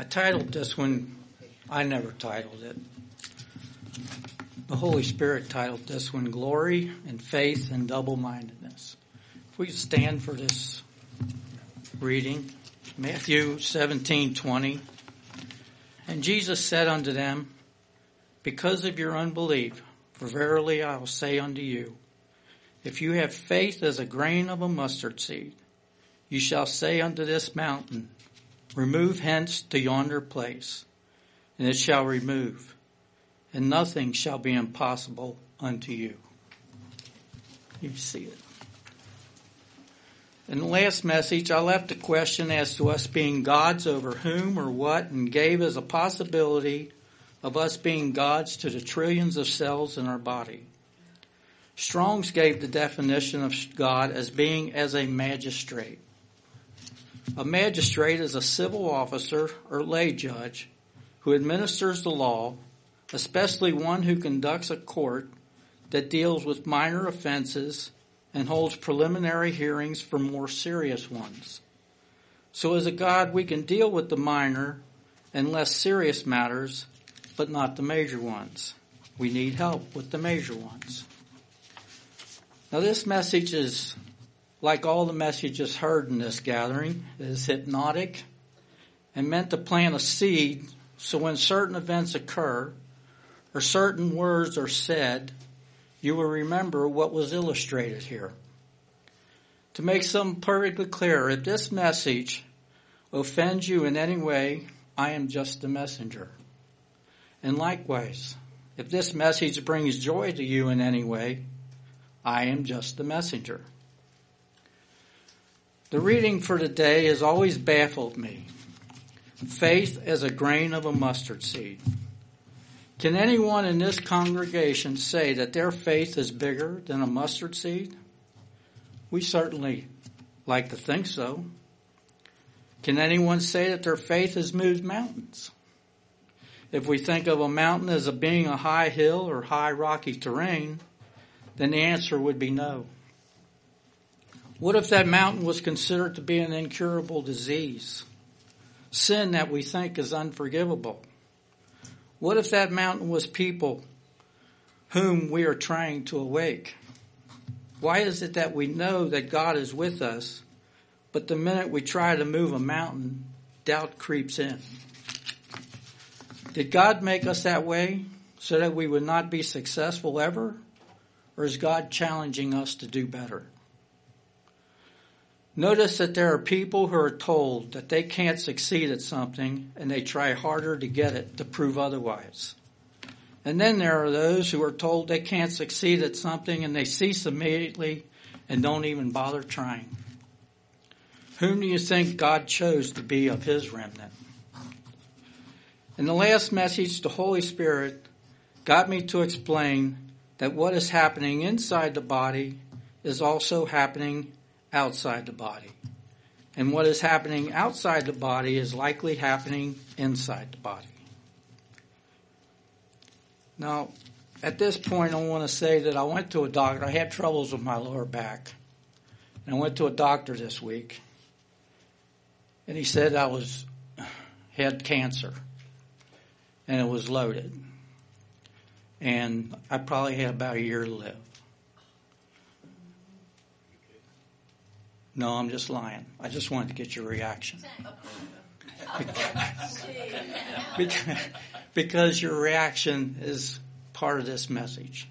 I titled this one, I never titled it. The Holy Spirit titled this one, Glory and Faith and Double-Mindedness. If we could stand for this reading, Matthew 17:20. And Jesus said unto them, because of your unbelief, for verily I will say unto you, if you have faith as a grain of a mustard seed, you shall say unto this mountain, remove hence to yonder place, and it shall remove, and nothing shall be impossible unto you. You see it. In the last message, I left a question as to us being gods over whom or what, and gave as a possibility of us being gods to the trillions of cells in our body. Strong's gave the definition of God as being as a magistrate. A magistrate is a civil officer or lay judge who administers the law, especially one who conducts a court that deals with minor offenses and holds preliminary hearings for more serious ones. So as a God, we can deal with the minor and less serious matters, but not the major ones. We need help with the major ones. Now this message is, like all the messages heard in this gathering, it is hypnotic and meant to plant a seed so when certain events occur or certain words are said, you will remember what was illustrated here. To make something perfectly clear, if this message offends you in any way, I am just the messenger. And likewise, if this message brings joy to you in any way, I am just the messenger. The reading for today has always baffled me. Faith as a grain of a mustard seed. Can anyone in this congregation say that their faith is bigger than a mustard seed? We certainly like to think so. Can anyone say that their faith has moved mountains? If we think of a mountain as being a high hill or high rocky terrain, then the answer would be no. What if that mountain was considered to be an incurable disease? Sin that we think is unforgivable? What if that mountain was people whom we are trying to awake? Why is it that we know that God is with us, but the minute we try to move a mountain, doubt creeps in? Did God make us that way so that we would not be successful ever? Or is God challenging us to do better? Notice that there are people who are told that they can't succeed at something and they try harder to get it to prove otherwise. And then there are those who are told they can't succeed at something and they cease immediately and don't even bother trying. Whom do you think God chose to be of his remnant? In the last message, the Holy Spirit got me to explain that what is happening inside the body is also happening outside the body. And what is happening outside the body is likely happening inside the body. Now, at this point, I want to say that I went to a doctor. I had troubles with my lower back. And I went to a doctor this week. And he said I had cancer. And it was loaded. And I probably had about a year to live. No, I'm just lying. I just wanted to get your reaction. Because your reaction is part of this message.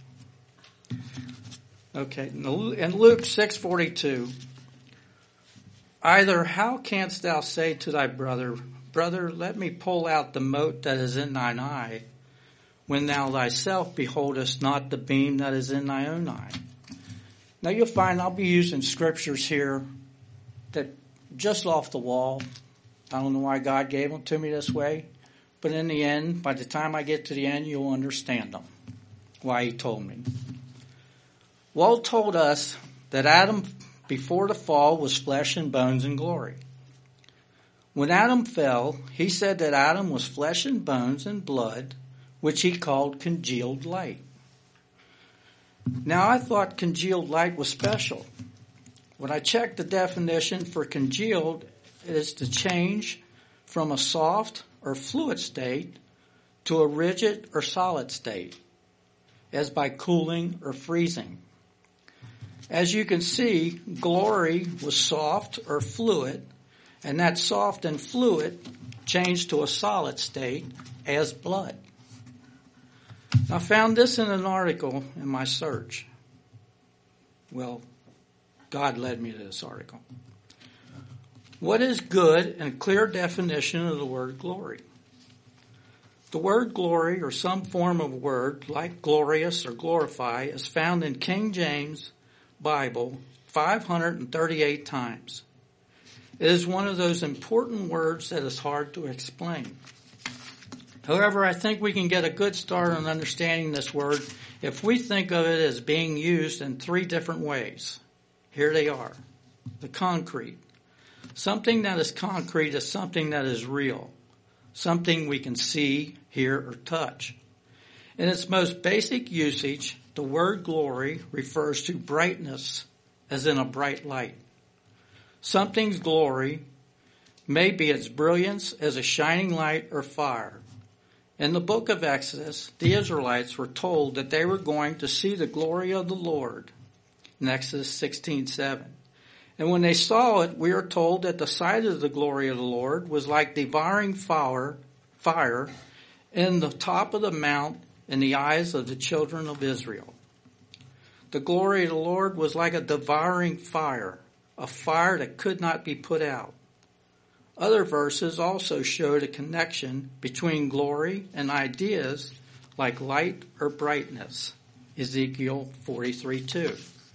Okay, in Luke 6:42, either how canst thou say to thy brother, brother, let me pull out the mote that is in thine eye, when thou thyself beholdest not the beam that is in thy own eye? Now you'll find I'll be using scriptures here that just off the wall. I don't know why God gave them to me this way, but in the end, by the time I get to the end, you'll understand them, why he told me. Walt told us that Adam, before the fall, was flesh and bones and glory. When Adam fell, he said that Adam was flesh and bones and blood, which he called congealed light. Now, I thought congealed light was special. When I checked the definition for congealed, it is to change from a soft or fluid state to a rigid or solid state, as by cooling or freezing. As you can see, glory was soft or fluid, and that soft and fluid changed to a solid state as blood. I found this in an article in my search. Well, God led me to this article. What is good and a clear definition of the word glory? The word glory, or some form of word like glorious or glorify, is found in King James Bible 538 times. It is one of those important words that is hard to explain. However, I think we can get a good start on understanding this word if we think of it as being used in three different ways. Here they are. The concrete. Something that is concrete is something that is real. Something we can see, hear, or touch. In its most basic usage, the word glory refers to brightness, as in a bright light. Something's glory may be its brilliance as a shining light or fire. In the book of Exodus, the Israelites were told that they were going to see the glory of the Lord in Exodus 16:7. And when they saw it, we are told that the sight of the glory of the Lord was like devouring fire in the top of the mount in the eyes of the children of Israel. The glory of the Lord was like a devouring fire, a fire that could not be put out. Other verses also showed a connection between glory and ideas like light or brightness. Ezekiel 43:2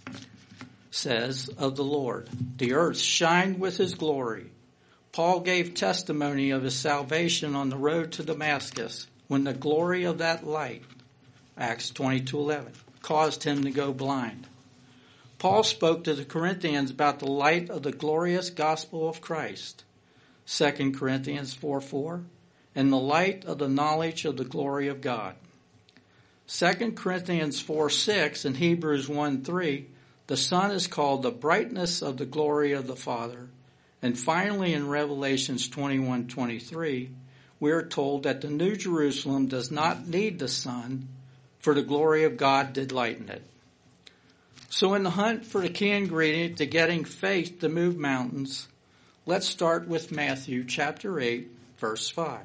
says of the Lord, the earth shined with his glory. Paul gave testimony of his salvation on the road to Damascus when the glory of that light, Acts 22:11, caused him to go blind. Paul spoke to the Corinthians about the light of the glorious gospel of Christ, 2 Corinthians 4:4, and the light of the knowledge of the glory of God. 2 Corinthians 4:6 and Hebrews 1:3, the Son is called the brightness of the glory of the Father. And finally in Revelations 21:23, we are told that the New Jerusalem does not need the sun, for the glory of God did lighten it. So in the hunt for the key ingredient to getting faith to move mountains, let's start with Matthew chapter 8, verse 5.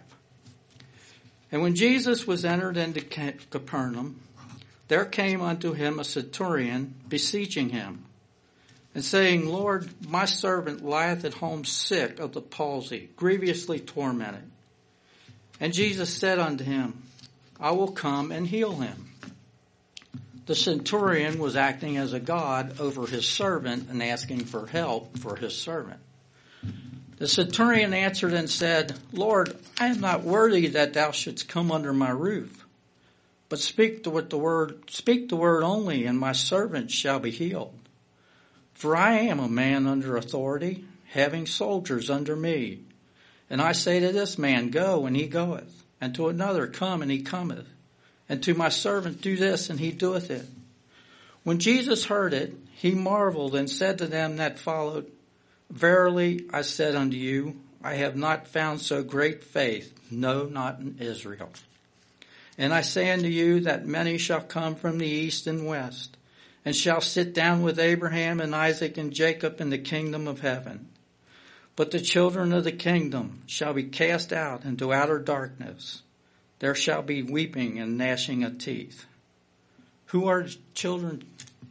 And when Jesus was entered into Capernaum, there came unto him a centurion beseeching him, and saying, Lord, my servant lieth at home sick of the palsy, grievously tormented. And Jesus said unto him, I will come and heal him. The centurion was acting as a god over his servant and asking for help for his servant. The centurion answered and said, Lord, I am not worthy that thou shouldst come under my roof, but speak the word only, and my servant shall be healed. For I am a man under authority, having soldiers under me. And I say to this man, go, and he goeth, and to another, come, and he cometh, and to my servant, do this, and he doeth it. When Jesus heard it, he marveled and said to them that followed, Verily I said unto you, I have not found so great faith, no, not in Israel. And I say unto you that many shall come from the east and west, and shall sit down with Abraham and Isaac and Jacob in the kingdom of heaven. But the children of the kingdom shall be cast out into outer darkness. There shall be weeping and gnashing of teeth. Who are the children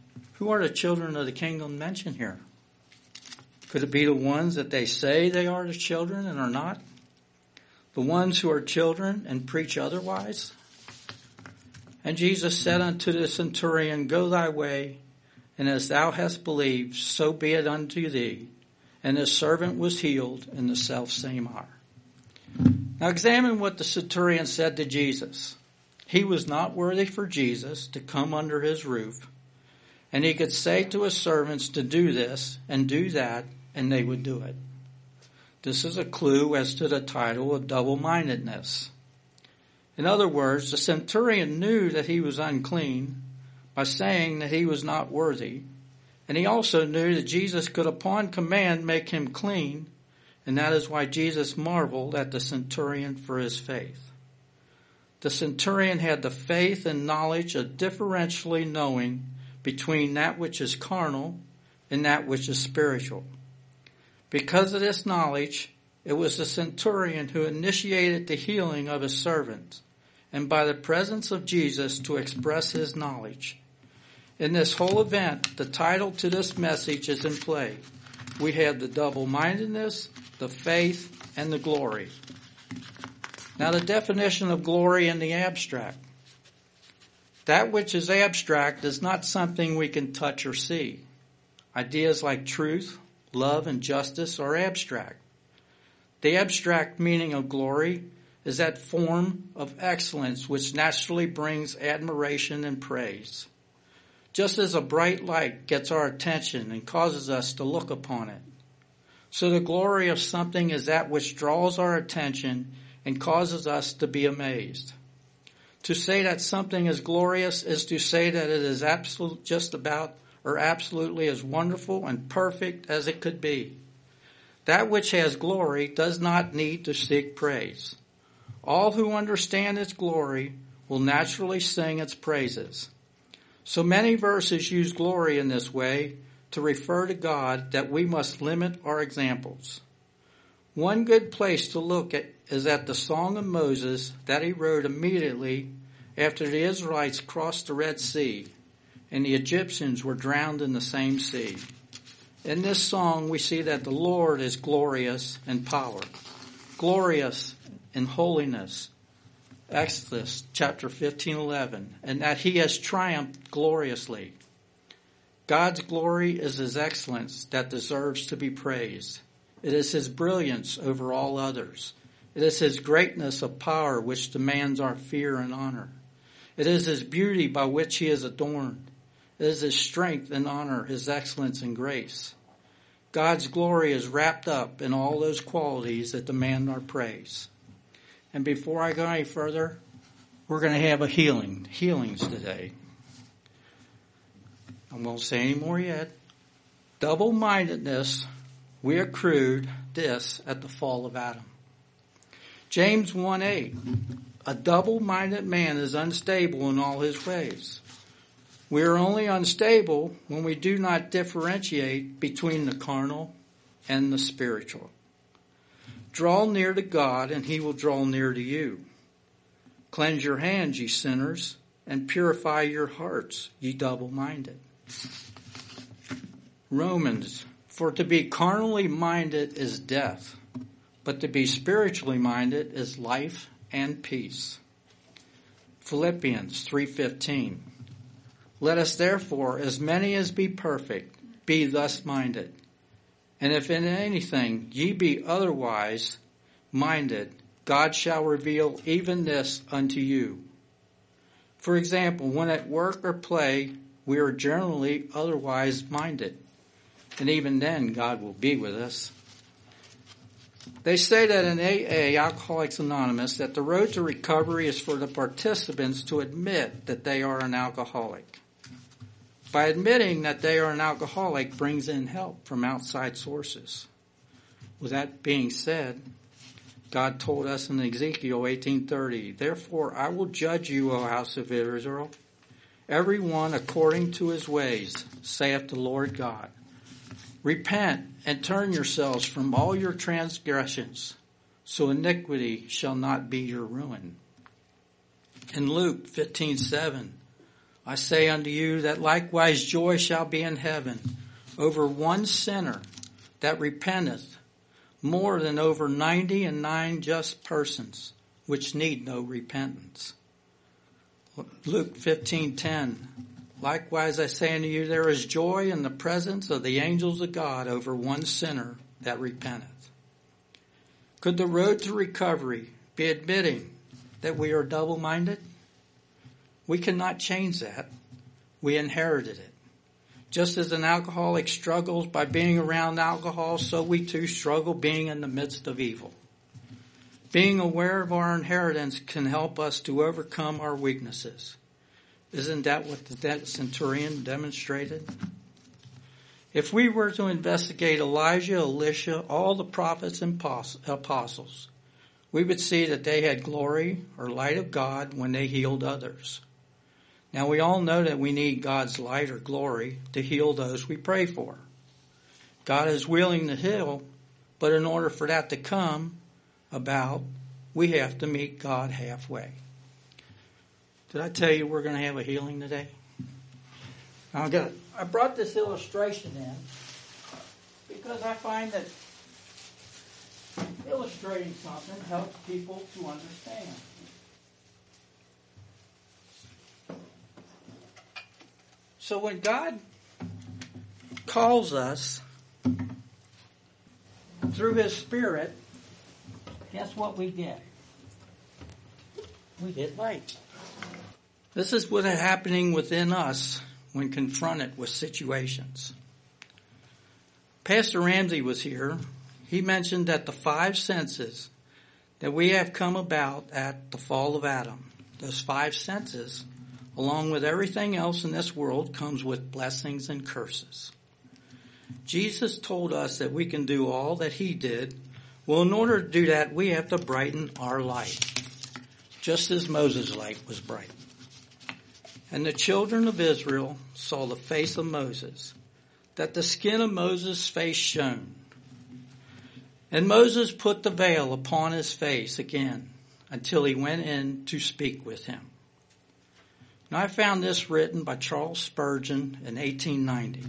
of the kingdom mentioned here? Could it be the ones that they say they are the children and are not? The ones who are children and preach otherwise? And Jesus said unto the centurion, Go thy way, and as thou hast believed, so be it unto thee. And his servant was healed in the selfsame hour. Now examine what the centurion said to Jesus. He was not worthy for Jesus to come under his roof, and he could say to his servants to do this and do that, and they would do it. This is a clue as to the title of double-mindedness. In other words, the centurion knew that he was unclean by saying that he was not worthy, and he also knew that Jesus could upon command make him clean, and that is why Jesus marveled at the centurion for his faith. The centurion had the faith and knowledge of differentially knowing between that which is carnal and that which is spiritual. Because of this knowledge, it was the centurion who initiated the healing of his servant, and by the presence of Jesus to express his knowledge. In this whole event, the title to this message is in play. We have the double-mindedness, the faith, and the glory. Now, the definition of glory in the abstract. That which is abstract is not something we can touch or see. Ideas like truth, love, and justice are abstract. The abstract meaning of glory is that form of excellence which naturally brings admiration and praise. Just as a bright light gets our attention and causes us to look upon it, so the glory of something is that which draws our attention and causes us to be amazed. To say that something is glorious is to say that it is absolutely as wonderful and perfect as it could be. That which has glory does not need to seek praise. All who understand its glory will naturally sing its praises. So many verses use glory in this way to refer to God that we must limit our examples. One good place to look at is at the Song of Moses that he wrote immediately after the Israelites crossed the Red Sea and the Egyptians were drowned in the same sea. In this song we see that the Lord is glorious in power, glorious in holiness, Exodus chapter 15:11, and that he has triumphed gloriously. God's glory is his excellence that deserves to be praised. It is his brilliance over all others. It is his greatness of power which demands our fear and honor. It is his beauty by which he is adorned. It is his strength and honor, his excellence and grace. God's glory is wrapped up in all those qualities that demand our praise. And before I go any further, we're going to have healings today. I won't say any more yet. Double-mindedness, we accrued this at the fall of Adam. James 1:8, a double-minded man is unstable in all his ways. We are only unstable when we do not differentiate between the carnal and the spiritual. Draw near to God, and he will draw near to you. Cleanse your hands, ye sinners, and purify your hearts, ye double-minded. Romans, for to be carnally minded is death, but to be spiritually minded is life and peace. Philippians 3:15. Let us therefore, as many as be perfect, be thus minded. And if in anything ye be otherwise minded, God shall reveal even this unto you. For example, when at work or play, we are generally otherwise minded. And even then, God will be with us. They say that in AA, Alcoholics Anonymous, that the road to recovery is for the participants to admit that they are an alcoholic. By admitting that they are an alcoholic brings in help from outside sources. With that being said, God told us in Ezekiel 18:30, therefore I will judge you, O house of Israel, every one according to his ways, saith the Lord God. Repent and turn yourselves from all your transgressions, so iniquity shall not be your ruin. In Luke 15:7, I say unto you that likewise joy shall be in heaven over one sinner that repenteth, more than over 99 just persons which need no repentance. Luke 15:10, likewise I say unto you, there is joy in the presence of the angels of God over one sinner that repenteth. Could the road to recovery be admitting that we are double-minded? We cannot change that. We inherited it. Just as an alcoholic struggles by being around alcohol, so we too struggle being in the midst of evil. Being aware of our inheritance can help us to overcome our weaknesses. Isn't that what the centurion demonstrated? If we were to investigate Elijah, Elisha, all the prophets and apostles, we would see that they had glory or light of God when they healed others. Now we all know that we need God's light or glory to heal those we pray for. God is willing to heal, but in order for that to come about, we have to meet God halfway. Did I tell you we're going to have a healing today? I brought this illustration in because I find that illustrating something helps people to understand. So when God calls us through His Spirit, guess what we get? We get light. This is what is happening within us when confronted with situations. Pastor Ramsey was here. He mentioned that the 5 senses that we have come about at the fall of Adam, those 5 senses, along with everything else in this world, comes with blessings and curses. Jesus told us that we can do all that He did. Well, in order to do that, we have to brighten our light, just as Moses' light was bright. And the children of Israel saw the face of Moses, that the skin of Moses' face shone. And Moses put the veil upon his face again until he went in to speak with him. Now I found this written by Charles Spurgeon in 1890.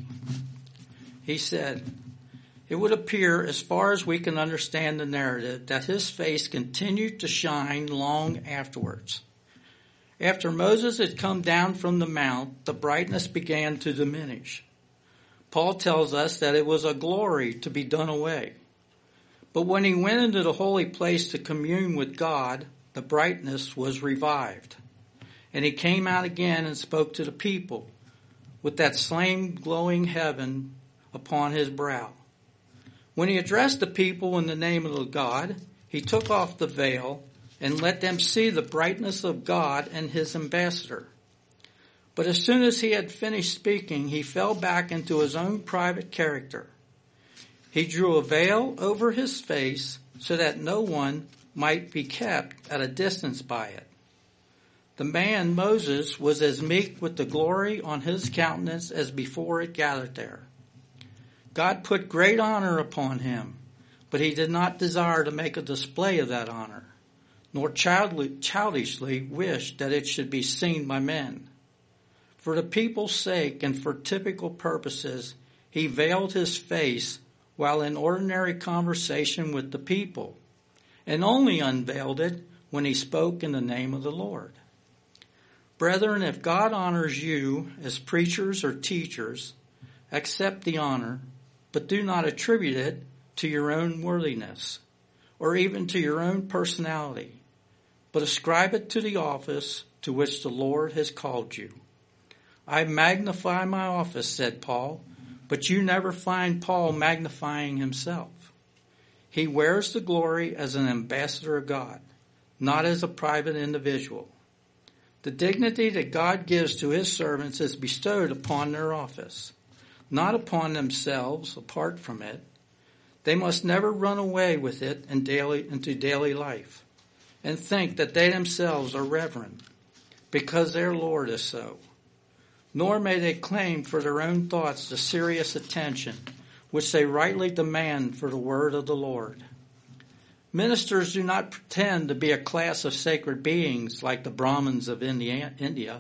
He said, "It would appear, as far as we can understand the narrative, that his face continued to shine long afterwards. After Moses had come down from the mount, the brightness began to diminish. Paul tells us that it was a glory to be done away. But when he went into the holy place to commune with God, the brightness was revived. And he came out again and spoke to the people with that same glowing heaven upon his brow. When he addressed the people in the name of the God, he took off the veil and let them see the brightness of God and His ambassador. But as soon as he had finished speaking, he fell back into his own private character. He drew a veil over his face so that no one might be kept at a distance by it. The man, Moses, was as meek with the glory on his countenance as before it gathered there. God put great honor upon him, but He did not desire to make a display of that honor, nor childishly wished that it should be seen by men. For the people's sake and for typical purposes, He veiled His face while in ordinary conversation with the people, and only unveiled it when He spoke in the name of the Lord. Brethren, if God honors you as preachers or teachers, accept the honor, but do not attribute it to your own worthiness, or even to your own personality, but ascribe it to the office to which the Lord has called you. I magnify my office, said Paul, but you never find Paul magnifying himself. He wears the glory as an ambassador of God, not as a private individual. The dignity that God gives to His servants is bestowed upon their office, not upon themselves apart from it. They must never run away with it into daily life and think that they themselves are reverend because their Lord is so. Nor may they claim for their own thoughts the serious attention which they rightly demand for the word of the Lord. Ministers do not pretend to be a class of sacred beings like the Brahmins of India.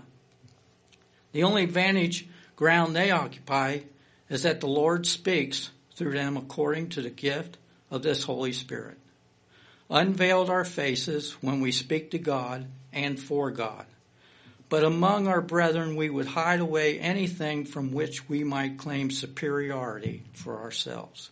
The only vantage ground they occupy is that the Lord speaks through them according to the gift of this Holy Spirit. Unveiled our faces when we speak to God and for God. But among our brethren we would hide away anything from which we might claim superiority for ourselves.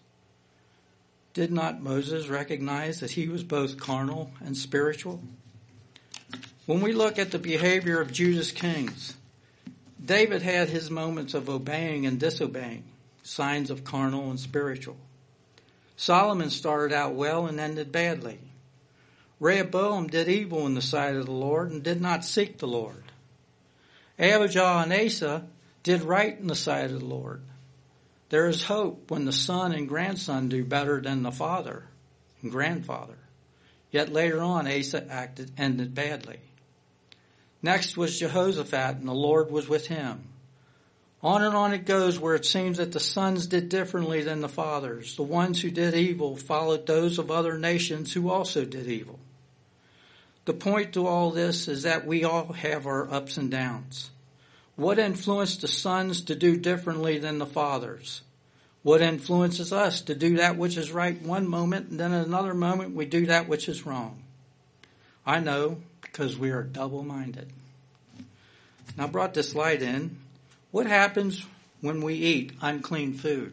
Did not Moses recognize that he was both carnal and spiritual? When we look at the behavior of Judah's kings, David had his moments of obeying and disobeying, signs of carnal and spiritual. Solomon started out well and ended badly. Rehoboam did evil in the sight of the Lord and did not seek the Lord. Abijah and Asa did right in the sight of the Lord. There is hope when the son and grandson do better than the father and grandfather. Yet later on, Asa ended badly. Next was Jehoshaphat, and the Lord was with him. On and on it goes, where it seems that the sons did differently than the fathers. The ones who did evil followed those of other nations who also did evil. The point to all this is that we all have our ups and downs. What influenced the sons to do differently than the fathers? What influences us to do that which is right one moment, and then in another moment we do that which is wrong? I know, because we are double-minded. Now I brought this light in. What happens when we eat unclean food?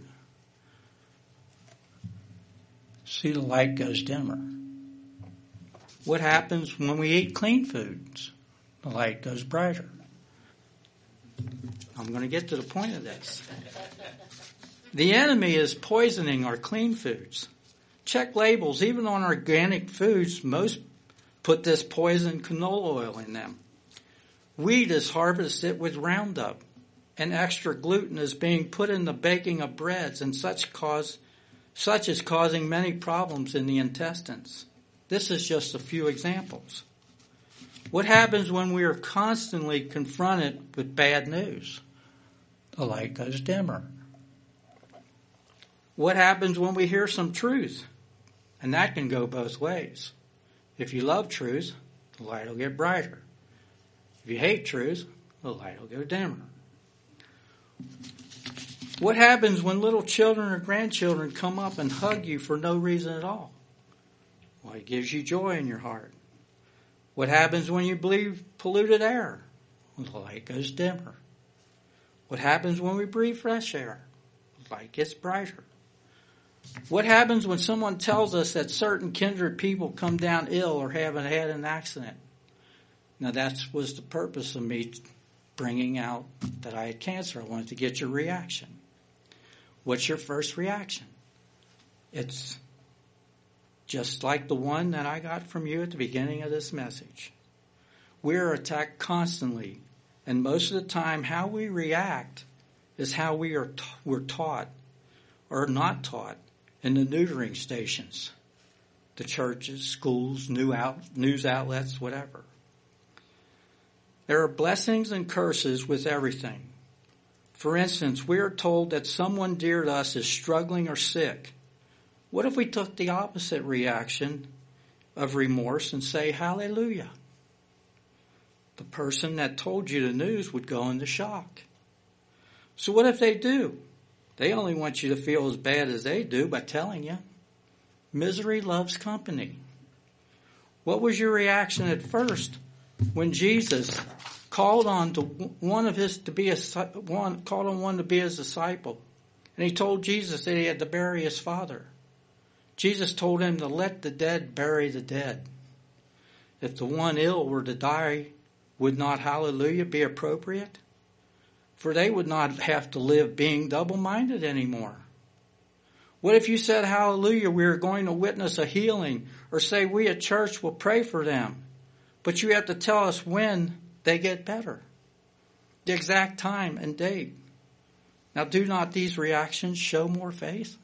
See, the light goes dimmer. What happens when we eat clean foods? The light goes brighter. I'm going to get to the point of this. The enemy is poisoning our clean foods. Check labels. Even on organic foods, most put this poison canola oil in them. Wheat is harvested with Roundup, and extra gluten is being put in the baking of breads, and such is causing many problems in the intestines. This is just a few examples. What happens when we are constantly confronted with bad news? The light goes dimmer. What happens when we hear some truth? And that can go both ways. If you love truth, the light will get brighter. If you hate truth, the light will go dimmer. What happens when little children or grandchildren come up and hug you for no reason at all? Well, it gives you joy in your heart. What happens when you breathe polluted air? Well, the light goes dimmer. What happens when we breathe fresh air? The light gets brighter. What happens when someone tells us that certain kindred people come down ill or haven't had an accident? Now that was the purpose of me bringing out that I had cancer. I wanted to get your reaction. What's your first reaction? It's just like the one that I got from you at the beginning of this message. We're attacked constantly, and most of the time how we react is how we're taught or not taught in the neutering stations, the churches, schools, news outlets, whatever. There are blessings and curses with everything. For instance, we are told that someone dear to us is struggling or sick. What if we took the opposite reaction of remorse and say, hallelujah? The person that told you the news would go into shock. So what if they do? They only want you to feel as bad as they do by telling you. Misery loves company. What was your reaction at first when Jesus called on one to be his disciple, and he told Jesus that he had to bury his father? Jesus told him to let the dead bury the dead. If the one ill were to die, would not hallelujah be appropriate? For they would not have to live being double-minded anymore. What if you said, hallelujah, we are going to witness a healing, or say we at church will pray for them, but you have to tell us when they get better, the exact time and date. Now, do not these reactions show more faith?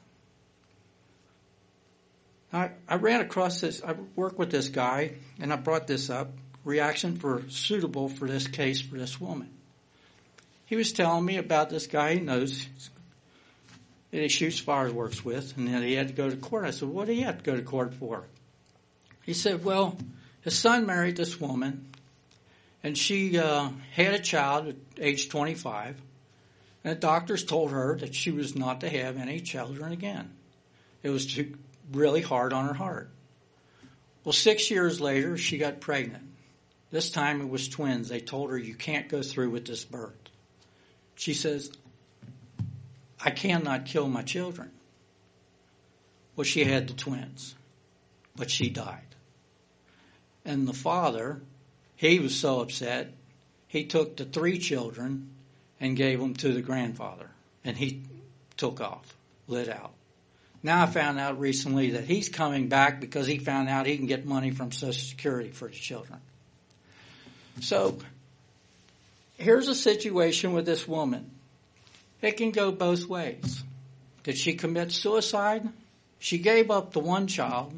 I ran across this, I worked with this guy, and I brought this up, reaction suitable for this case for this woman. He was telling me about this guy he knows that he shoots fireworks with, and then he had to go to court. I said, what did he have to go to court for? He said, well, his son married this woman, and she had a child at age 25, and the doctors told her that she was not to have any children again. It was really hard on her heart. Well, 6 years later, she got pregnant. This time it was twins. They told her, you can't go through with this birth. She says, I cannot kill my children. Well, she had the twins, but she died. And the father, he was so upset, he took the 3 children and gave them to the grandfather. And he took off, lit out. Now I found out recently that he's coming back because he found out he can get money from Social Security for his children. So here's a situation with this woman. It can go both ways. Did she commit suicide? She gave up the one child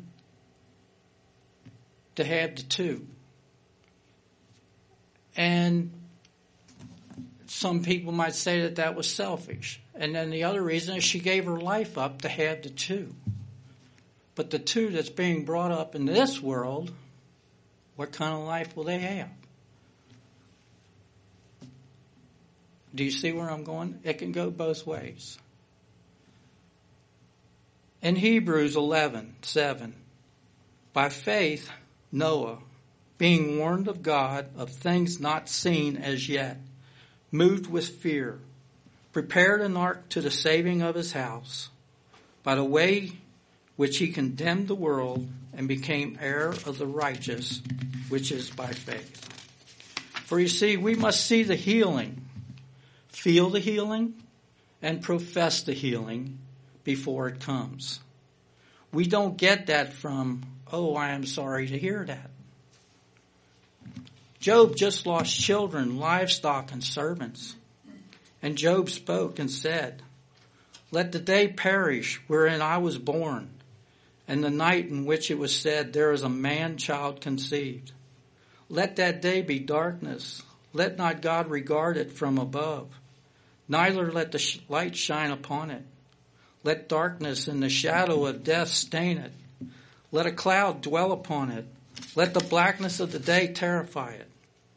to have the two. And some people might say that that was selfish. And then the other reason is she gave her life up to have the two. But the two that's being brought up in this world, what kind of life will they have? Do you see where I'm going? It can go both ways. In Hebrews 11:7, by faith, Noah, being warned of God of things not seen as yet, moved with fear, prepared an ark to the saving of his house, by the way which he condemned the world and became heir of the righteous, which is by faith. For you see, we must see the healing, feel the healing, and profess the healing before it comes. We don't get that from, oh, I am sorry to hear that. Job just lost children, livestock, and servants. And Job spoke and said, let the day perish wherein I was born, and the night in which it was said, there is a man-child conceived. Let that day be darkness. Let not God regard it from above. Neither let the light shine upon it. Let darkness and the shadow of death stain it. Let a cloud dwell upon it. Let the blackness of the day terrify it.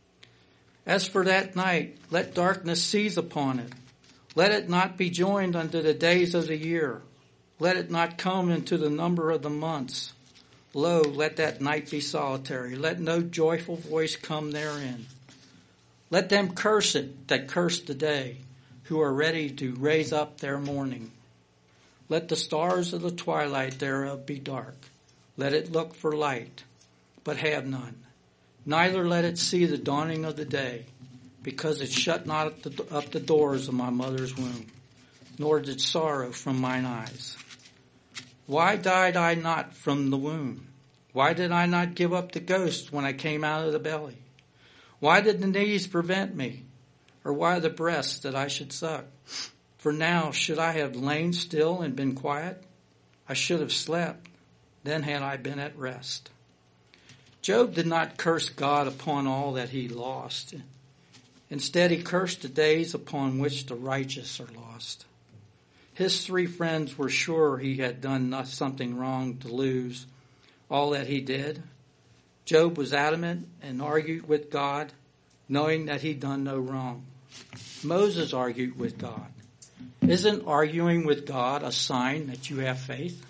As for that night, let darkness seize upon it. Let it not be joined unto the days of the year. Let it not come into the number of the months. Lo, let that night be solitary. Let no joyful voice come therein. Let them curse it that curse the day, who are ready to raise up their mourning. Let the stars of the twilight thereof be dark. Let it look for light, but have none. Neither let it see the dawning of the day, because it shut not up the doors of my mother's womb, nor did sorrow from mine eyes. Why died I not from the womb? Why did I not give up the ghost when I came out of the belly? Why did the knees prevent me? Or why the breasts that I should suck? For now should I have lain still and been quiet? I should have slept, then had I been at rest. Job did not curse God upon all that he lost. Instead, he cursed the days upon which the righteous are lost. His three friends were sure he had done something wrong to lose all that he did. Job was adamant and argued with God, knowing that he'd done no wrong. Moses argued with God. Isn't arguing with God a sign that you have faith?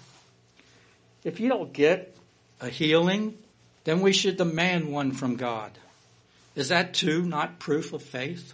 If you don't get a healing, then we should demand one from God. Is that too not proof of faith?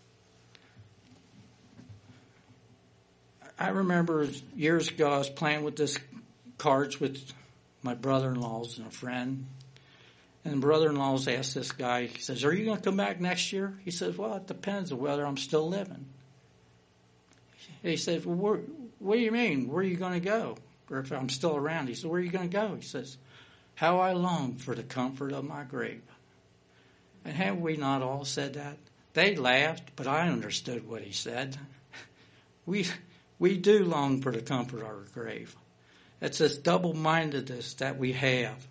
I remember years ago I was playing with this cards with my brother-in-laws and a friend. And the brother-in-laws asked this guy, he says, are you going to come back next year? He says, well, it depends on whether I'm still living. He says, well, what do you mean? Where are you going to go? Or if I'm still around. He said, where are you going to go? He says, how I long for the comfort of my grave. And have we not all said that? They laughed, but I understood what he said. We do long for the comfort of our grave. It's this double-mindedness that we have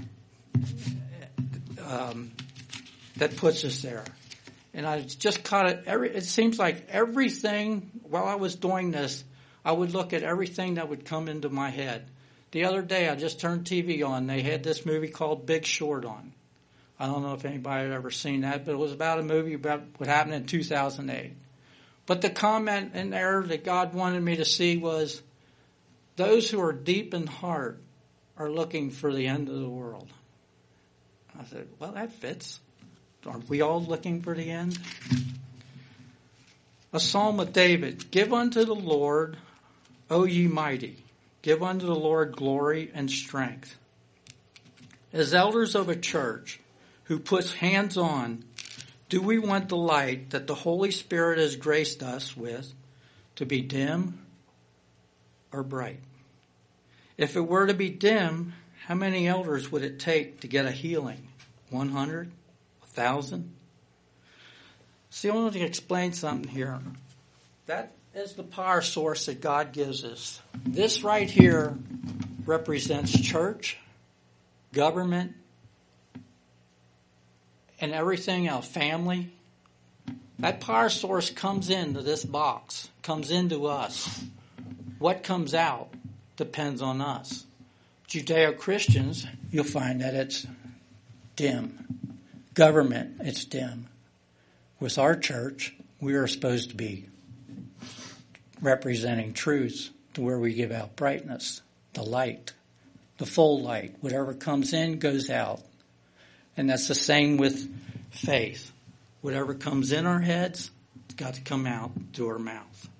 that puts us there. And I just caught it. It seems like everything, while I was doing this, I would look at everything that would come into my head. The other day, I just turned TV on. They had this movie called Big Short on. I don't know if anybody had ever seen that, but it was about a movie about what happened in 2008. But the comment in there that God wanted me to see was, those who are deep in heart are looking for the end of the world. I said, well, that fits. Aren't we all looking for the end? A psalm of David. Give unto the Lord, O ye mighty. Give unto the Lord glory and strength. As elders of a church who puts hands on, do we want the light that the Holy Spirit has graced us with to be dim or bright? If it were to be dim, how many elders would it take to get a healing? 100? 1,000? See, I want to explain something here. That is the power source that God gives us. This right here represents church, government, and everything else, family. That power source comes into this box, comes into us. What comes out depends on us. Judeo-Christians, you'll find that it's dim. Government, it's dim. With our church, we are supposed to be representing truth to where we give out brightness, the light, the full light. Whatever comes in goes out. And that's the same with faith. Whatever comes in our heads, it's got to come out through our mouth.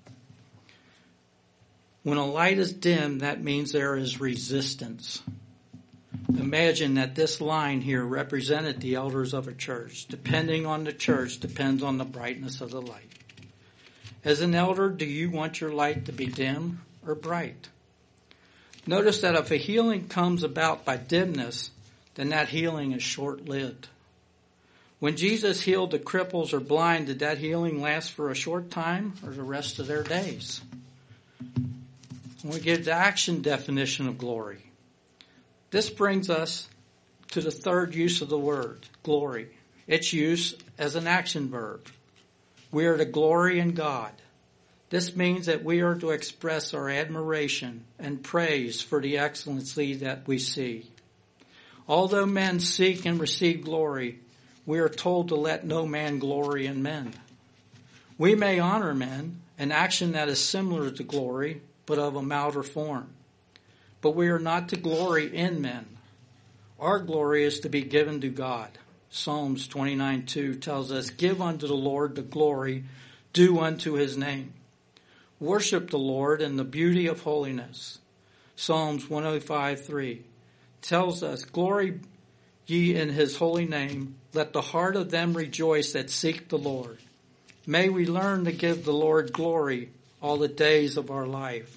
When a light is dim, that means there is resistance. Imagine that this line here represented the elders of a church. Depending on the church depends on the brightness of the light. As an elder, do you want your light to be dim or bright? Notice that if a healing comes about by dimness, then that healing is short-lived. When Jesus healed the cripples or blind, did that healing last for a short time or the rest of their days? When we give the action definition of glory, this brings us to the third use of the word, glory. Its use as an action verb. We are to glory in God. This means that we are to express our admiration and praise for the excellency that we see. Although men seek and receive glory, we are told to let no man glory in men. We may honor men, an action that is similar to glory, but of a milder form. But we are not to glory in men. Our glory is to be given to God. Psalms 29:2 tells us, "Give unto the Lord the glory due unto his name. Worship the Lord in the beauty of holiness." Psalms 105:3 tells us, "Glory ye in his holy name. Let the heart of them rejoice that seek the Lord." May we learn to give the Lord glory all the days of our life.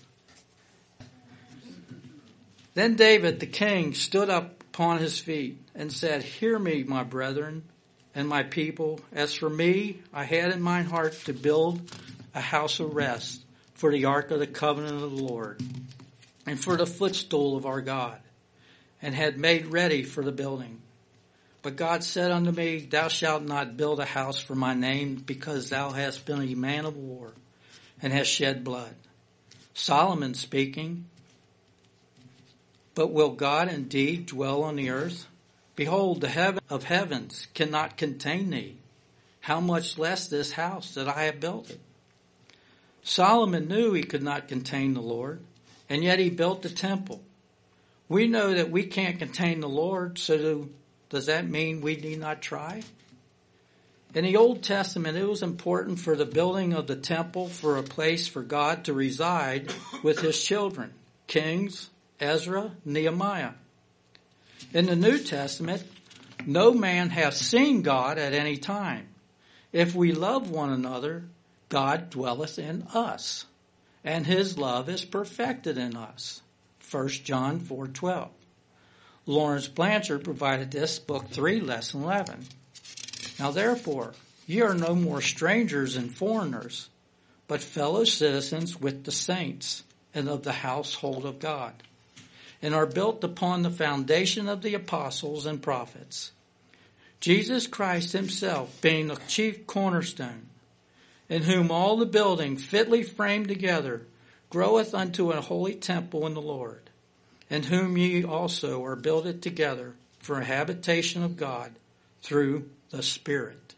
Then David, the king, stood up upon his feet and said, "Hear me, my brethren and my people. As for me, I had in mine heart to build a house of rest for the ark of the covenant of the Lord and for the footstool of our God, and had made ready for the building. But God said unto me, Thou shalt not build a house for my name, because thou hast been a man of war and hast shed blood." Solomon speaking, "But will God indeed dwell on the earth? Behold, the heaven of heavens cannot contain thee. How much less this house that I have built it?" Solomon knew he could not contain the Lord, and yet he built the temple. We know that we can't contain the Lord, so does that mean we need not try? In the Old Testament, it was important for the building of the temple for a place for God to reside with his children, kings, Ezra, Nehemiah. In the New Testament, no man hath seen God at any time. If we love one another, God dwelleth in us, and his love is perfected in us. 1 John 4:12. Lawrence Blanchard provided this, Book 3, Lesson 11. "Now therefore, ye are no more strangers and foreigners, but fellow citizens with the saints and of the household of God, and are built upon the foundation of the apostles and prophets, Jesus Christ himself being the chief cornerstone, in whom all the building fitly framed together groweth unto a holy temple in the Lord, in whom ye also are builded together for a habitation of God through the Spirit."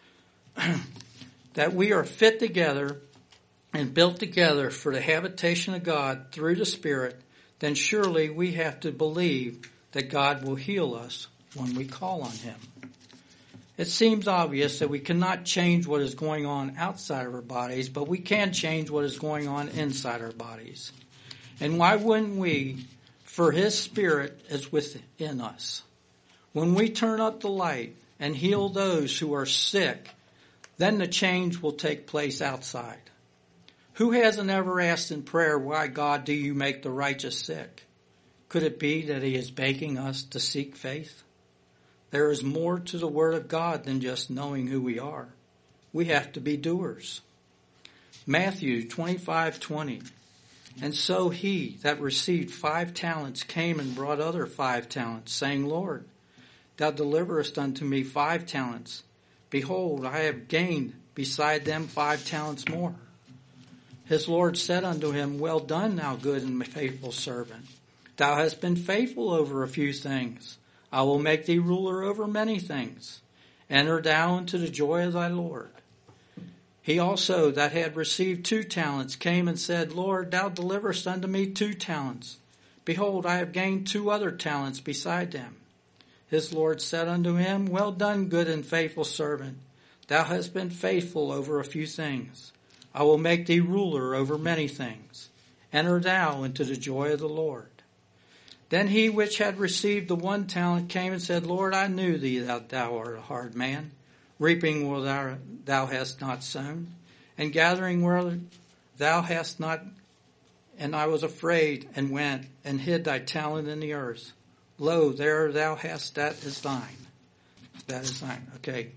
That we are fit together and built together for the habitation of God through the Spirit, then surely we have to believe that God will heal us when we call on him. It seems obvious that we cannot change what is going on outside of our bodies, but we can change what is going on inside our bodies. And why wouldn't we? For his Spirit is within us. When we turn up the light and heal those who are sick, then the change will take place outside. Who hasn't ever asked in prayer, "Why, God, do you make the righteous sick?" Could it be that he is begging us to seek faith? There is more to the Word of God than just knowing who we are. We have to be doers. Matthew 25:20. And so he that received 5 talents came and brought other 5 talents, saying, Lord, thou deliverest unto me 5 talents. Behold, I have gained beside them 5 talents more. His Lord said unto him, Well done, thou good and faithful servant. Thou hast been faithful over a few things. I will make thee ruler over many things. Enter thou into the joy of thy Lord. He also that had received 2 talents came and said, Lord, thou deliverest unto me 2 talents. Behold, I have gained 2 other talents beside them. His Lord said unto him, Well done, good and faithful servant. Thou hast been faithful over a few things. I will make thee ruler over many things. Enter thou into the joy of the Lord. Then he which had received the 1 talent came and said, Lord, I knew thee that thou art a hard man, reaping where thou hast not sown, and gathering where thou hast not. And I was afraid, and went and hid thy talent in the earth. Lo, there thou hast, that is thine. That is thine. Okay.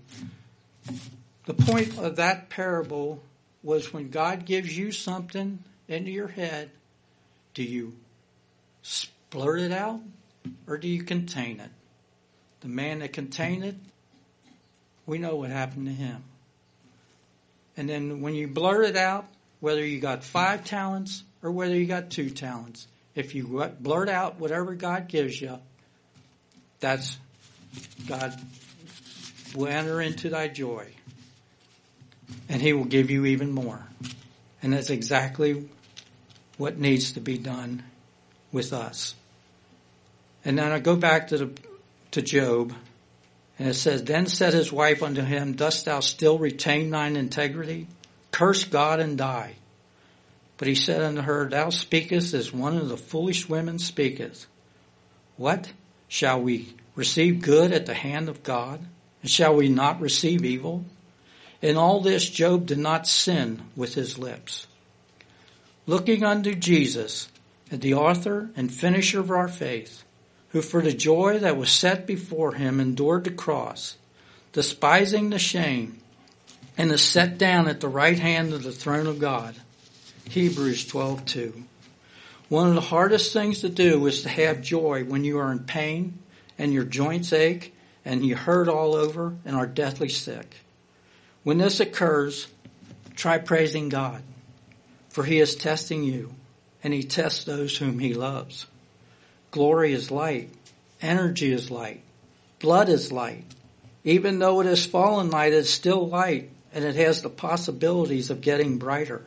The point of that parable was when God gives you something into your head, do you blurt it out or do you contain it? The man that contained it, we know what happened to him. And then when you blurt it out, whether you got 5 talents or whether you got 2 talents, if you blurt out whatever God gives you, that's God will enter into thy joy. And he will give you even more. And that's exactly what needs to be done with us. And then I go back to Job. And it says, Then said his wife unto him, Dost thou still retain thine integrity? Curse God and die. But he said unto her, Thou speakest as one of the foolish women speaketh. What? Shall we receive good at the hand of God? And shall we not receive evil? In all this Job did not sin with his lips. Looking unto Jesus, the author and finisher of our faith, who for the joy that was set before him endured the cross, despising the shame, and is set down at the right hand of the throne of God. Hebrews 12:2. One of the hardest things to do is to have joy when you are in pain and your joints ache and you hurt all over and are deathly sick. When this occurs, try praising God, for he is testing you, and he tests those whom he loves. Glory is light. Energy is light. Blood is light. Even though it is fallen light, it is still light, and it has the possibilities of getting brighter.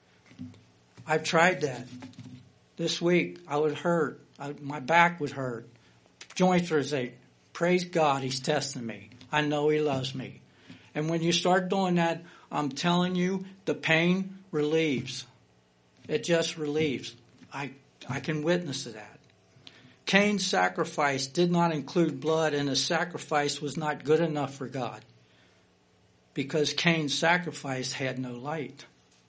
I've tried that. This week, I would hurt. My back would hurt. Joints would say, praise God, he's testing me. I know he loves me. And when you start doing that, I'm telling you, the pain relieves. It just relieves. I can witness to that. Cain's sacrifice did not include blood, and his sacrifice was not good enough for God because Cain's sacrifice had no light.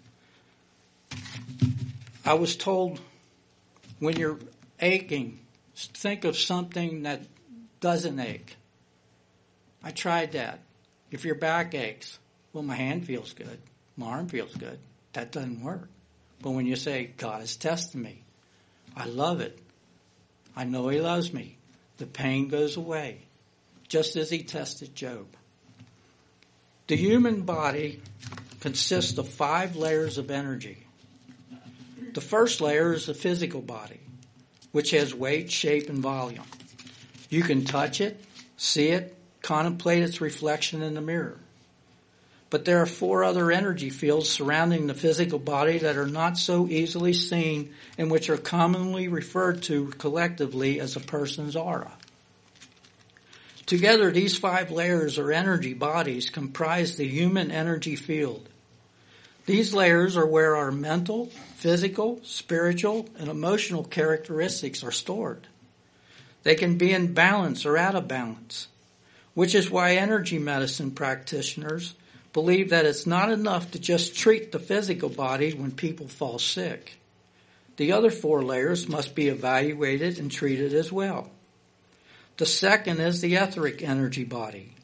I was told when you're aching, think of something that doesn't ache. I tried that. If your back aches, well, my hand feels good. My arm feels good. That doesn't work. But when you say, God is testing me, I love it. I know he loves me. The pain goes away, just as he tested Job. The human body consists of 5 layers of energy. The first layer is the physical body, which has weight, shape, and volume. You can touch it, see it, contemplate its reflection in the mirror. But there are 4 other energy fields surrounding the physical body that are not so easily seen and which are commonly referred to collectively as a person's aura. Together, these 5 layers or energy bodies comprise the human energy field. These layers are where our mental, physical, spiritual, and emotional characteristics are stored. They can be in balance or out of balance, which is why energy medicine practitioners believe that it's not enough to just treat the physical body when people fall sick. The other 4 layers must be evaluated and treated as well. The second is the etheric energy body.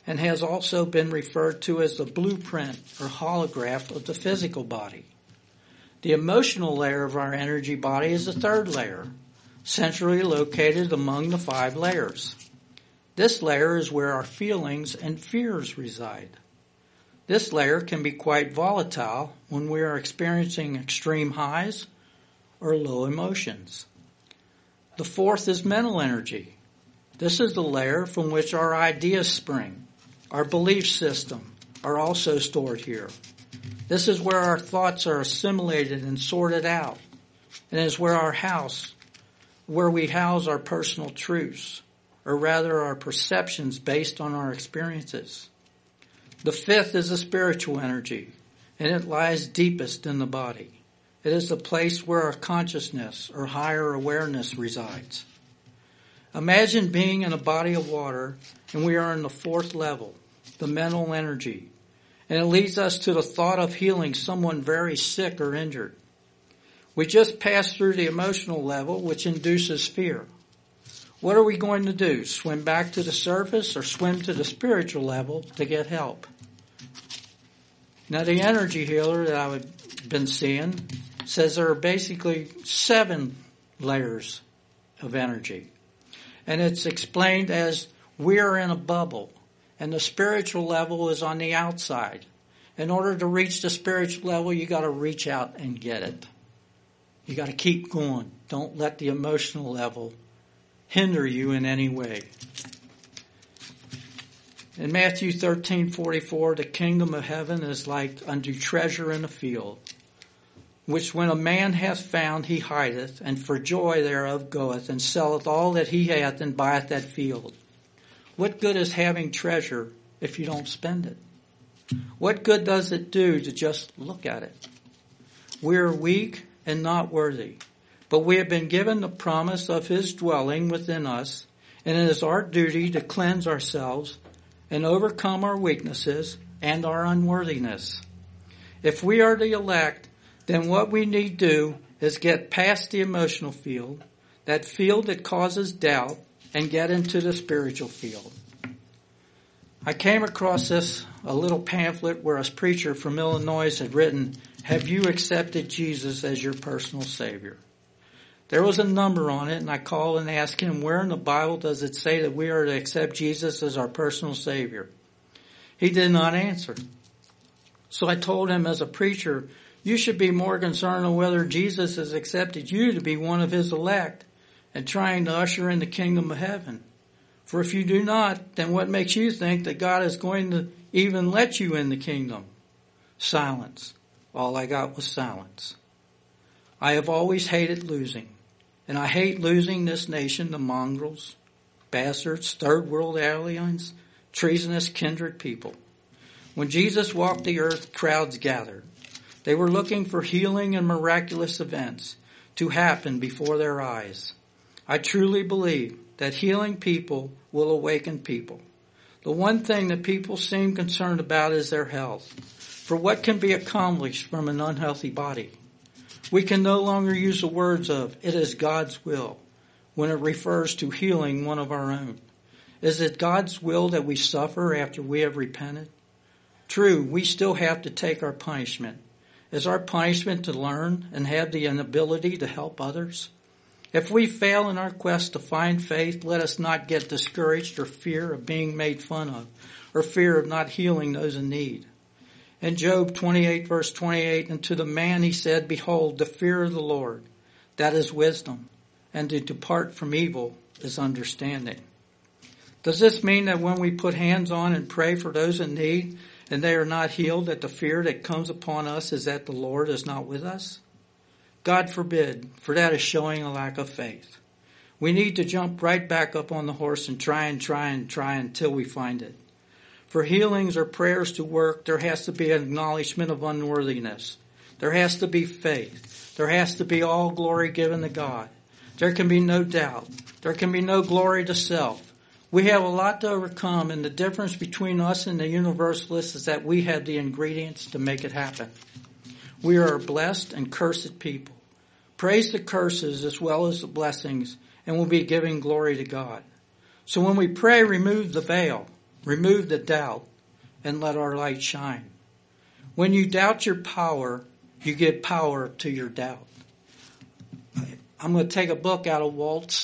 and has also been referred to as the blueprint or holograph of the physical body. The emotional layer of our energy body is the third layer, centrally located among the 5 layers. This layer is where our feelings and fears reside. This layer can be quite volatile when we are experiencing extreme highs or low emotions. The fourth is mental energy. This is the layer from which our ideas spring. Our belief system are also stored here. This is where our thoughts are assimilated and sorted out, and is where we house our personal truths, or rather our perceptions based on our experiences. The fifth is the spiritual energy, and it lies deepest in the body. It is the place where our consciousness or higher awareness resides. Imagine being in a body of water, and we are in the 4th level, the mental energy, and it leads us to the thought of healing someone very sick or injured. We just passed through the emotional level, which induces fear. What are we going to do? Swim back to the surface or swim to the spiritual level to get help? Now, the energy healer that I've been seeing says there are basically 7 layers of energy. And it's explained as we're in a bubble, and the spiritual level is on the outside. In order to reach the spiritual level, you got to reach out and get it. You got to keep going. Don't let the emotional level hinder you in any way. In Matthew 13:44, the kingdom of heaven is like unto treasure in a field, which when a man hath found, he hideth, and for joy thereof goeth, and selleth all that he hath, and buyeth that field. What good is having treasure if you don't spend it? What good does it do to just look at it? We are weak and not worthy, but we have been given the promise of his dwelling within us, and it is our duty to cleanse ourselves and overcome our weaknesses and our unworthiness. If we are the elect, then what we need to do is get past the emotional field, that field that causes doubt, and get into the spiritual field. I came across a little pamphlet where a preacher from Illinois had written, "Have you accepted Jesus as your personal Savior?" There was a number on it, and I called and asked him, where in the Bible does it say that we are to accept Jesus as our personal Savior? He did not answer. So I told him, as a preacher, you should be more concerned on whether Jesus has accepted you to be one of his elect and trying to usher in the kingdom of heaven. For if you do not, then what makes you think that God is going to even let you in the kingdom? Silence. All I got was silence. I have always hated losing, and I hate losing this nation to mongrels, bastards, third world aliens, treasonous kindred people. When Jesus walked the earth, crowds gathered. They were looking for healing and miraculous events to happen before their eyes. I truly believe that healing people will awaken people. The one thing that people seem concerned about is their health. For what can be accomplished from an unhealthy body? We can no longer use the words of, "It is God's will," when it refers to healing one of our own. Is it God's will that we suffer after we have repented? True, we still have to take our punishment. Is our punishment to learn and have the ability to help others? If we fail in our quest to find faith, let us not get discouraged or fear of being made fun of, or fear of not healing those in need. In Job 28 verse 28, and to the man he said, "Behold, the fear of the Lord, that is wisdom, and to depart from evil is understanding." Does this mean that when we put hands on and pray for those in need and they are not healed, that the fear that comes upon us is that the Lord is not with us? God forbid, for that is showing a lack of faith. We need to jump right back up on the horse and try until we find it. For healings or prayers to work, there has to be an acknowledgement of unworthiness. There has to be faith. There has to be all glory given to God. There can be no doubt. There can be no glory to self. We have a lot to overcome, and the difference between us and the universalists is that we have the ingredients to make it happen. We are a blessed and cursed people. Praise the curses as well as the blessings, and we'll be giving glory to God. So when we pray, remove the veil. remove the doubt, and let our light shine. When you doubt your power, you give power to your doubt. I'm going to take a book out of Walt's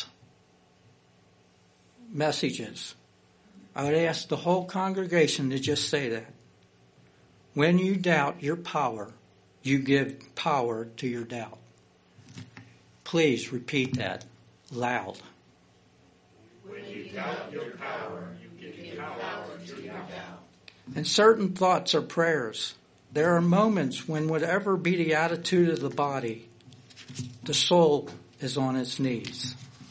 messages. I would ask the whole congregation to just say that. When you doubt your power, you give power to your doubt. Please repeat that loud. When you doubt your power, you give power to your doubt. And certain thoughts are prayers. There are moments when whatever be the attitude of the body, the soul is on its knees.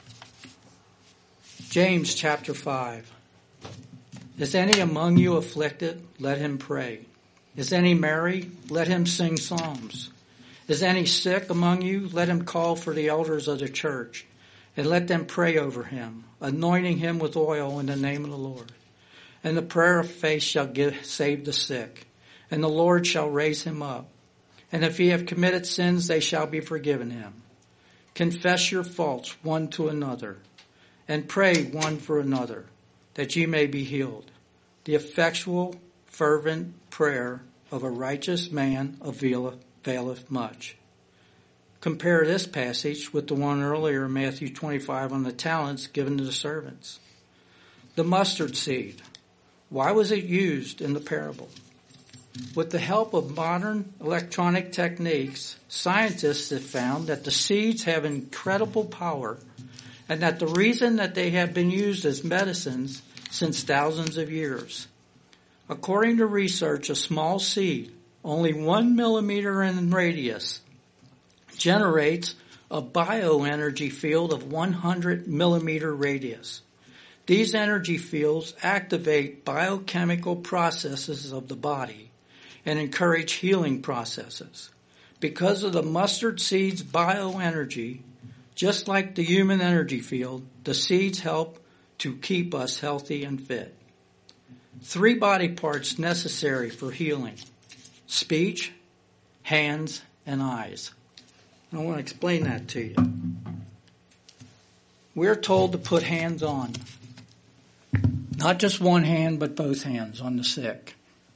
James chapter 5. Is any among you afflicted? Let him pray. Is any merry? Let him sing psalms. Is any sick among you? Let him call for the elders of the church, and let them pray over him, anointing him with oil in the name of the Lord. And the prayer of faith shall save the sick, and the Lord shall raise him up. And if he have committed sins, they shall be forgiven him. Confess your faults one to another, and pray one for another, that ye may be healed. The effectual, fervent prayer of a righteous man availeth much. Compare this passage with the one earlier in Matthew 25 on the talents given to the servants. The mustard seed. Why was it used in the parable? With the help of modern electronic techniques, scientists have found that the seeds have incredible power, and that the reason that they have been used as medicines since thousands of years. According to research, a small seed, only 1 millimeter in radius, generates a bioenergy field of 100 millimeter radius. These energy fields activate biochemical processes of the body and encourage healing processes. Because of the mustard seed's bioenergy, just like the human energy field, the seeds help to keep us healthy and fit. 3 body parts necessary for healing: speech, hands, and eyes. I want to explain that to you. We're told to put hands on. Not just one hand, but both hands on the sick.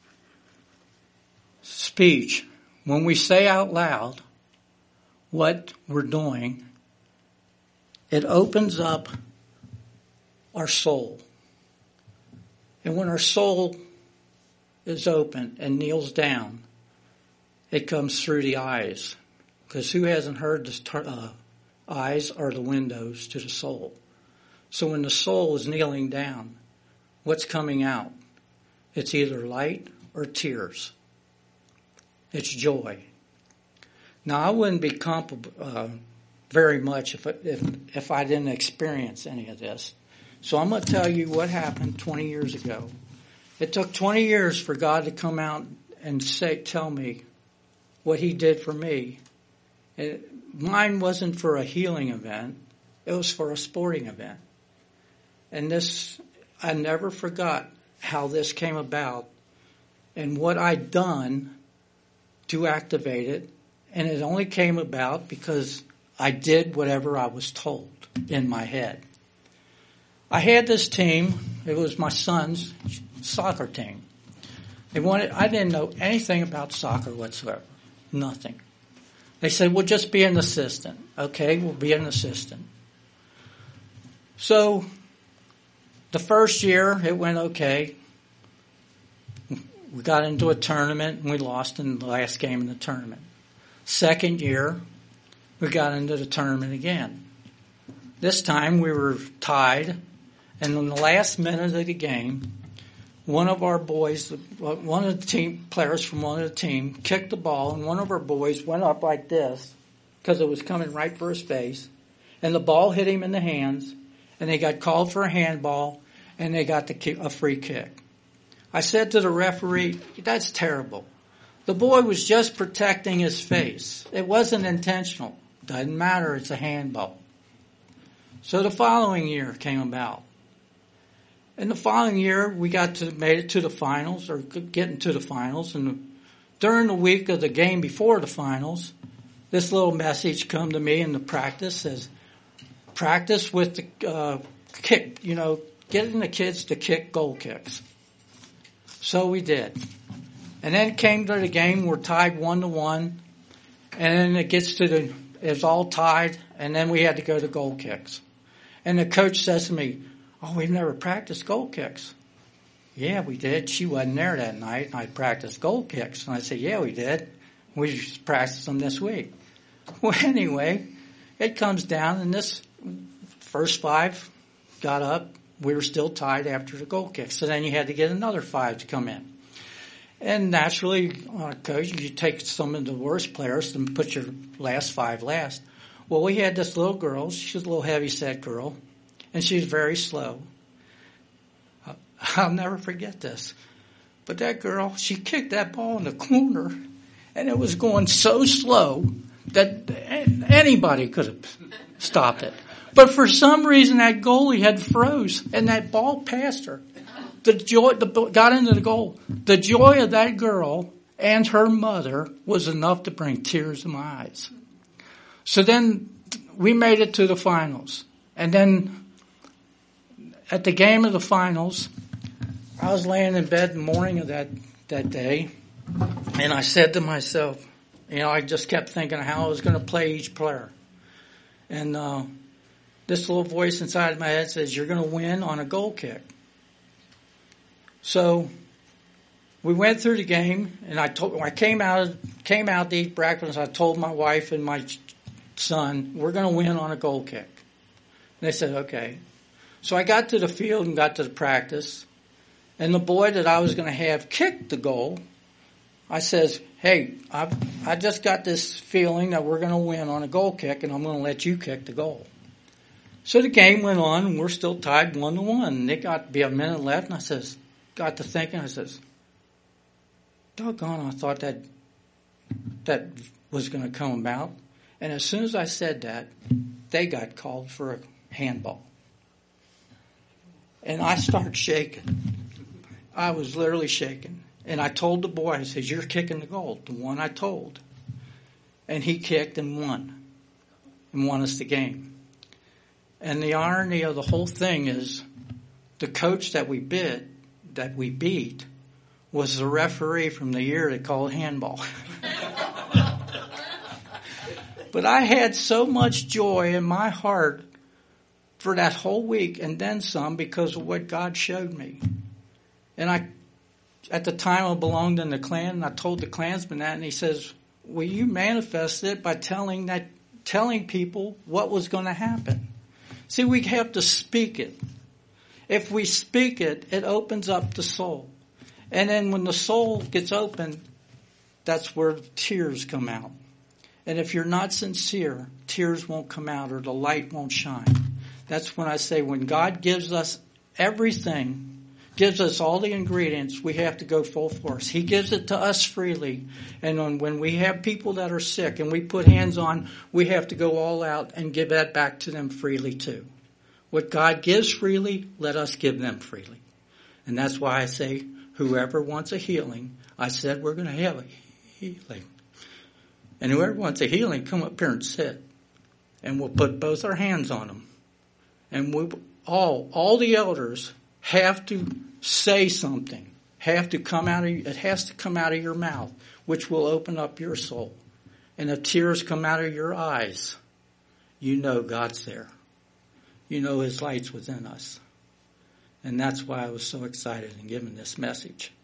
Speech. When we say out loud what we're doing, it opens up our soul. And when our soul is open and kneels down, it comes through the eyes. Because who hasn't heard the eyes are the windows to the soul? So when the soul is kneeling down, what's coming out? It's either light or tears. It's joy. Now, I wouldn't be comparable very much if I didn't experience any of this. So I'm going to tell you what happened 20 years ago. It took 20 years for God to come out and tell me what he did for me. Mine wasn't for a healing event. It was for a sporting event. And this, I never forgot how this came about and what I'd done to activate it. And it only came about because I did whatever I was told in my head. I had this team. It was my son's soccer team. I didn't know anything about soccer whatsoever. Nothing. They said, well, just be an assistant. Okay, we'll be an assistant. So the first year, it went okay. We got into a tournament, and we lost in the last game of the tournament. Second year, we got into the tournament again. This time, we were tied, and in the last minute of the game, one of our boys, one of the team players from one of the team, kicked the ball, and one of our boys went up like this because it was coming right for his face, and the ball hit him in the hands, and they got called for a handball, and they got a free kick. I said to the referee, that's terrible. The boy was just protecting his face. It wasn't intentional. Doesn't matter, it's a handball. So the following year came about. In the following year, we made it to the finals, or getting to the finals, and during the week of the game before the finals, this little message come to me in the practice, says, practice with the kick, getting the kids to kick goal kicks. So we did. And then it came to the game. We're tied 1-1. And then it's all tied. And then we had to go to goal kicks. And the coach says to me, "Oh, we've never practiced goal kicks." "Yeah, we did. She wasn't there that night. And I practiced goal kicks." And I said, "Yeah, we did. We just practiced them this week." Well, anyway, it comes down, and this first 5 got up. We were still tied after the goal kick. So then you had to get another 5 to come in. And naturally, coach, you take some of the worst players and put your last 5 last. Well, we had this little girl. She was a little heavy-set girl, and she was very slow. I'll never forget this. But that girl, she kicked that ball in the corner, and it was going so slow that anybody could have stopped it. But for some reason, that goalie had froze, and that ball passed her. Got into the goal. The joy of that girl and her mother was enough to bring tears to my eyes. So then we made it to the finals. And then at the game of the finals, I was laying in bed in the morning of that day, and I said to myself, I just kept thinking of how I was going to play each player. And this little voice inside my head says, "You're going to win on a goal kick." So we went through the game, and I came out to eat breakfast. I told my wife and my son, "We're going to win on a goal kick." And they said, "Okay." So I got to the field and got to the practice, and the boy that I was going to have kick the goal, I says, "Hey, I just got this feeling that we're going to win on a goal kick, and I'm going to let you kick the goal." So the game went on, and we're still tied 1-1. And it got to be a minute left, and I got to thinking, I says, "Doggone, I thought that was going to come about." And as soon as I said that, they got called for a handball. And I started shaking. I was literally shaking. And I told the boy, I said, "You're kicking the goal," the one I told. And he kicked and won us the game. And the irony of the whole thing is the coach that we beat was the referee from the year they called handball. But I had so much joy in my heart for that whole week and then some because of what God showed me. And at the time I belonged in the Klan, and I told the Klansman that, and he says, "Well, you manifested it by telling people what was going to happen." See, we have to speak it. If we speak it, it opens up the soul. And then when the soul gets open, that's where tears come out. And if you're not sincere, tears won't come out or the light won't shine. That's when I say when God gives us everything, gives us all the ingredients, we have to go full force. He gives it to us freely. And when we have people that are sick and we put hands on, we have to go all out and give that back to them freely too. What God gives freely, let us give them freely. And that's why I say, whoever wants a healing, I said we're going to have a healing. And whoever wants a healing, come up here and sit. And we'll put both our hands on them. And all the elders have to say something. It has to come out of your mouth, which will open up your soul. And if tears come out of your eyes, you know God's there. You know His light's within us. And that's why I was so excited in giving this message.